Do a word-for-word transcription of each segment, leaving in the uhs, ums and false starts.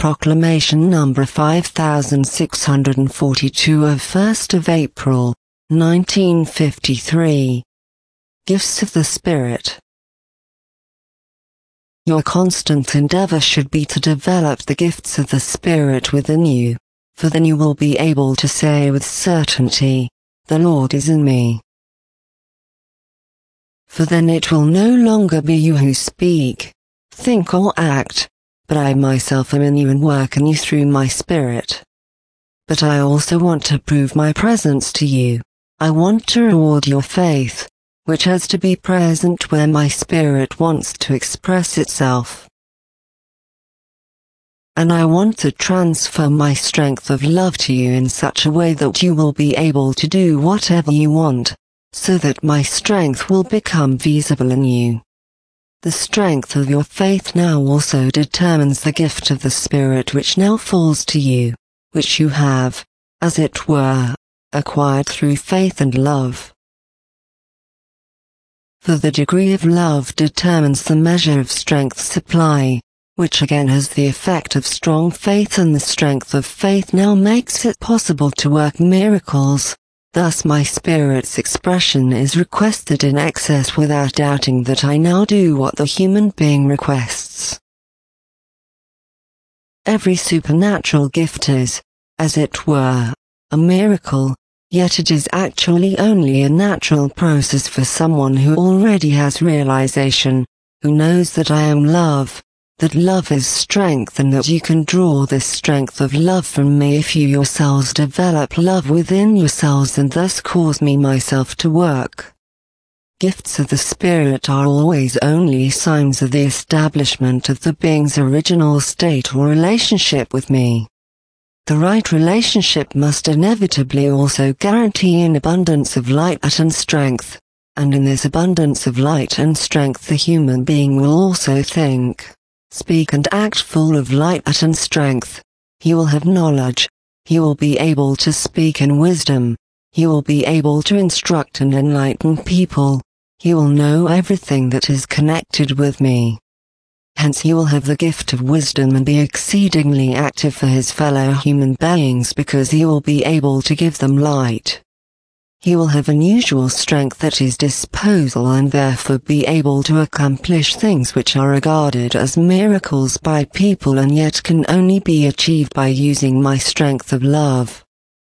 Proclamation number five thousand six hundred forty-two of first of April, nineteen fifty-three. Gifts of the Spirit. Your constant endeavor should be to develop the gifts of the Spirit within you, for then you will be able to say with certainty, "The Lord is in me." For then it will no longer be you who speak, think or act, but I myself am in you and work in you through my Spirit. But I also want to prove my presence to you. I want to reward your faith, which has to be present where my Spirit wants to express itself. And I want to transfer my strength of love to you in such a way that you will be able to do whatever you want, so that my strength will become visible in you. The strength of your faith now also determines the gift of the Spirit which now falls to you, which you have, as it were, acquired through faith and love. For the degree of love determines the measure of strength supply, which again has the effect of strong faith, and the strength of faith now makes it possible to work miracles. Thus my Spirit's expression is requested in excess without doubting that I now do what the human being requests. Every supernatural gift is, as it were, a miracle, yet it is actually only a natural process for someone who already has realization, who knows that I am love, that love is strength, and that you can draw this strength of love from me if you yourselves develop love within yourselves and thus cause me myself to work. Gifts of the Spirit are always only signs of the establishment of the being's original state or relationship with me. The right relationship must inevitably also guarantee an abundance of light and strength, and in this abundance of light and strength the human being will also think, speak and act full of light and strength. He will have knowledge, he will be able to speak in wisdom, he will be able to instruct and enlighten people, he will know everything that is connected with me. Hence he will have the gift of wisdom and be exceedingly active for his fellow human beings because he will be able to give them light. He will have unusual strength at his disposal and therefore be able to accomplish things which are regarded as miracles by people and yet can only be achieved by using my strength of love.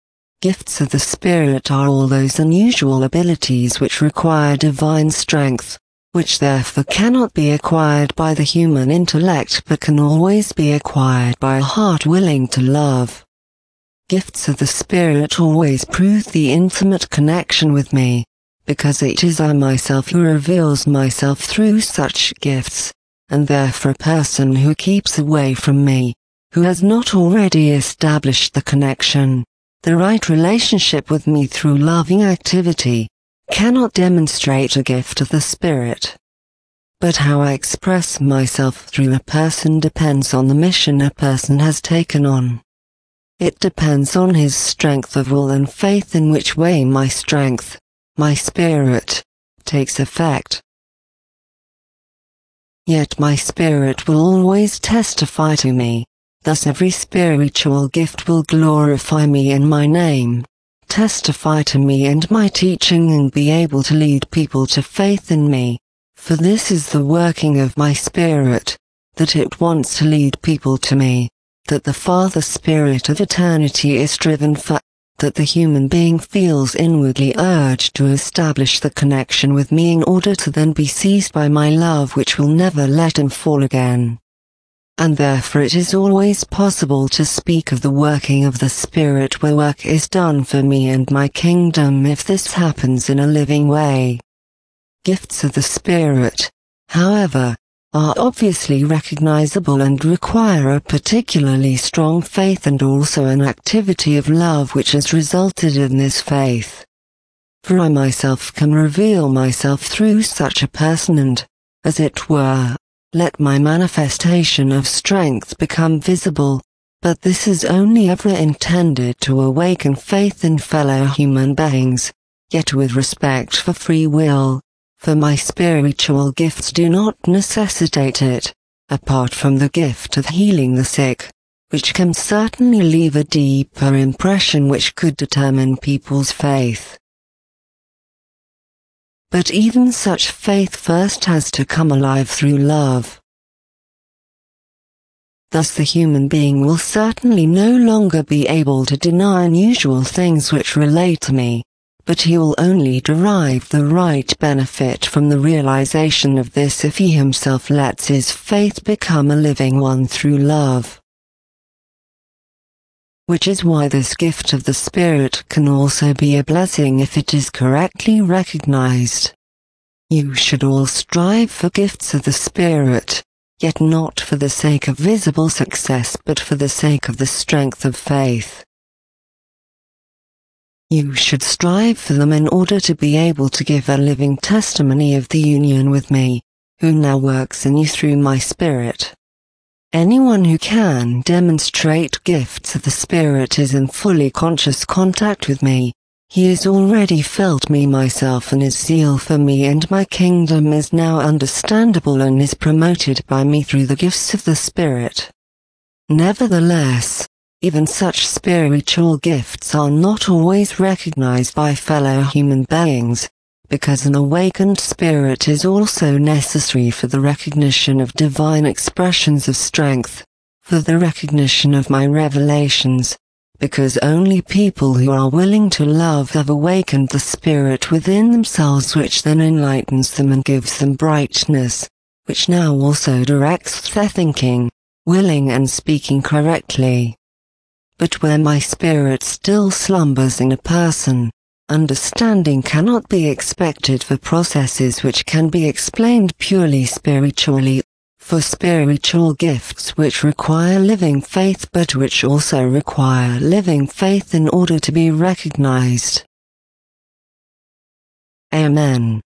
Gifts of the Spirit are all those unusual abilities which require divine strength, which therefore cannot be acquired by the human intellect but can always be acquired by a heart willing to love. Gifts of the Spirit always prove the intimate connection with me, because it is I myself who reveals myself through such gifts, and therefore a person who keeps away from me, who has not already established the connection, the right relationship with me through loving activity, cannot demonstrate a gift of the Spirit. But how I express myself through a person depends on the mission a person has taken on. It depends on his strength of will and faith in which way my strength, my Spirit, takes effect. Yet my Spirit will always testify to me, thus every spiritual gift will glorify me in my name, testify to me and my teaching and be able to lead people to faith in me, for this is the working of my Spirit, that it wants to lead people to me, that the Father Spirit of eternity is driven for, that the human being feels inwardly urged to establish the connection with me in order to then be seized by my love which will never let him fall again. And therefore it is always possible to speak of the working of the Spirit where work is done for me and my kingdom if this happens in a living way. Gifts of the Spirit, however, are obviously recognizable and require a particularly strong faith and also an activity of love which has resulted in this faith. For I myself can reveal myself through such a person and, as it were, let my manifestation of strength become visible, but this is only ever intended to awaken faith in fellow human beings, yet with respect for free will. For my spiritual gifts do not necessitate it, apart from the gift of healing the sick, which can certainly leave a deeper impression which could determine people's faith. But even such faith first has to come alive through love. Thus the human being will certainly no longer be able to deny unusual things which relate to me, but he will only derive the right benefit from the realization of this if he himself lets his faith become a living one through love. Which is why this gift of the Spirit can also be a blessing if it is correctly recognized. You should all strive for gifts of the Spirit, yet not for the sake of visible success but for the sake of the strength of faith. You should strive for them in order to be able to give a living testimony of the union with me, who now works in you through my Spirit. Anyone who can demonstrate gifts of the Spirit is in fully conscious contact with me. He has already felt me myself, and his zeal for me and my kingdom is now understandable and is promoted by me through the gifts of the Spirit. Nevertheless, even such spiritual gifts are not always recognized by fellow human beings, because an awakened spirit is also necessary for the recognition of divine expressions of strength, for the recognition of my revelations, because only people who are willing to love have awakened the spirit within themselves, which then enlightens them and gives them brightness, which now also directs their thinking, willing and speaking correctly. But where my spirit still slumbers in a person, understanding cannot be expected for processes which can be explained purely spiritually, for spiritual gifts which require living faith but which also require living faith in order to be recognized. Amen.